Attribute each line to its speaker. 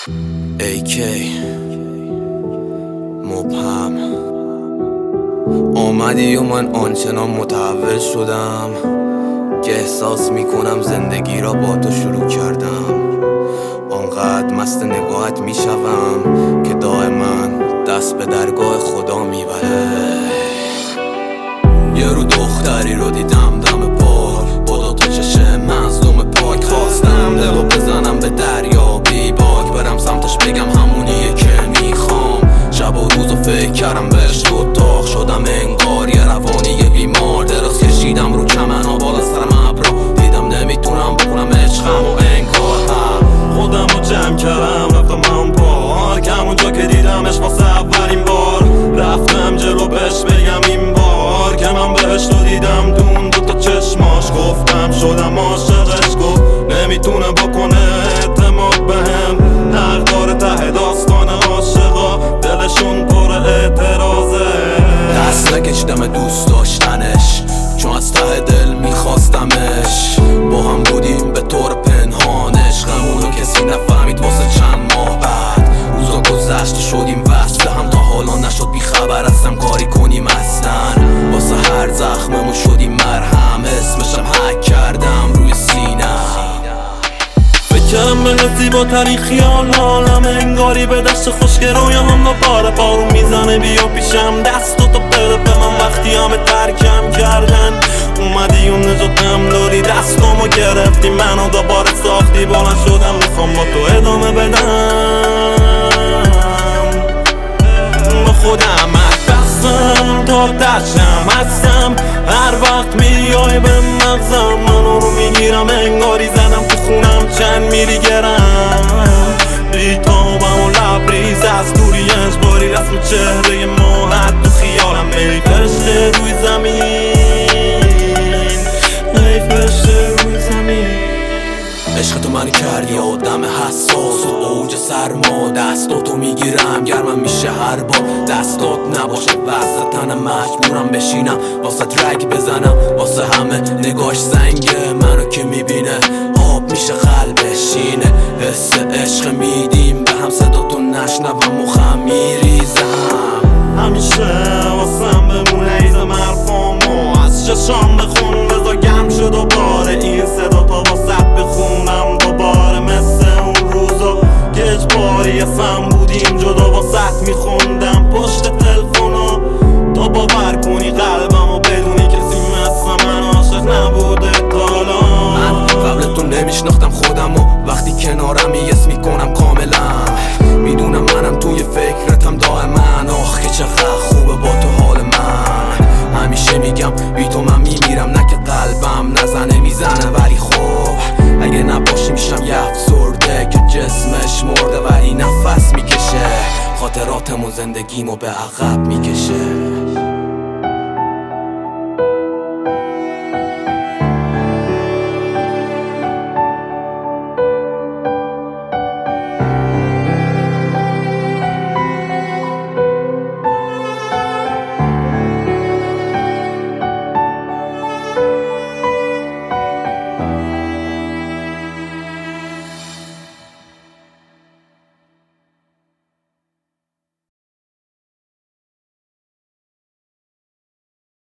Speaker 1: AK مبهم آمدی و من آنچنان متحول شدم که احساس میکنم زندگی را با تو شروع کردم. آنقدر مست نگاهت میشوم که دائما دست به درگاه خدا میبره. یه رو دختری رو دیدم دم پار با دو تا چشم مظلوم پاک، خواستم دلو بزنم به دریا بی باک، برم سمتش بگم همونیه که میخوام. شب و روزو فکر کردم بهش رو داغ شدم انگار یه روانی بیمار. دراز کشیدم رو چمنا بالا سرم ابرا، دیدم نمیتونم بکنم عشقم و انگار
Speaker 2: خودم رو جمع کردم رفتم هم پارک، همونجا که دیدمش واسه اولین بار. رفتم جلو بهش بگم این بار که من بهش رو دیدم دون دوتا چشماش، گفتم شدم عاشقش، گفت نمیتونه بکنه اعتماد بهم. حق داره ته داستان عاشقا دلشون پر اعتراضه.
Speaker 1: دست نکشیدم دوست داشتنش چون از ته دل میخواستمش، با هم بودیم به طور پنهانش، غمونو کسی نفهمید واسه چند ماه بعد. روزا گذشت و شدیم وصل هم، تا حالا نشد بیخبر ازم کاری کنیم اصلا. واسه هر زخممون شدیم مرهم، اسمشم حک کردم روی سینم.
Speaker 2: فکرم به زیباترین خیال حالم، انگاری به دشت خشک رویام با بار بارون میزنه. بیا پیشم دستاتو بده به من وقتی همه ترکم کردن. اومدی و نجاتم دادی، دستامو گرفتی منو دوباره ساختی. بلند شدم میخوام با تو ادامه بدم، با خودم بستم تا دشم هستم. هر وقت میای به مغزم منو رو میگیرم، انگاری زدم تو خونم چند میلی گرم. بیتابم و لبریز از دوری اجباری، رسم چهره ماهت تو خیالم. ای فرشته روی زمین، ای فرشته روی زمین.
Speaker 1: عشق تو من کردی آدم حساس و اوج سرما، دستاتو میگیرم گرمم میشه هر بار. دستات نباشه وسط تنم مجبورم بشینم واسه رگ بزنم. واسه همه نگاش زنگه، منو که میبینه آب میشه قلبش شینه. حس عشق میدیم به هم، صداتو نشنوم و خم میریزم.
Speaker 2: همیشه واسم بمون ایزم حرفامو از چشام بخون، بذار گم شد و باره این صدا تا واسط بخونم دوباره. مثل اون روزا که اجباری سم بودیم جدا واسط میخوندم پشت تلفونا، تا باور کنی قلبم و بدونی کسی مثل من عاشق نبوده تا حالا.
Speaker 1: من قبل تو نمیشناختم خودم و وقتی کنارم یس میکنم کاملا. میدونم منم توی فکرتم دائما، آخ که چقدر خوبه با تو حال من. همیشه میگم بی تو من میمیرم، نه که قلبم نزنه میزنه، ولی خب اگه نباشی میشم یه افسرده که جسمش مرده ولی نفس میکشه. خاطراتمو زندگیمو به عقب میکشه.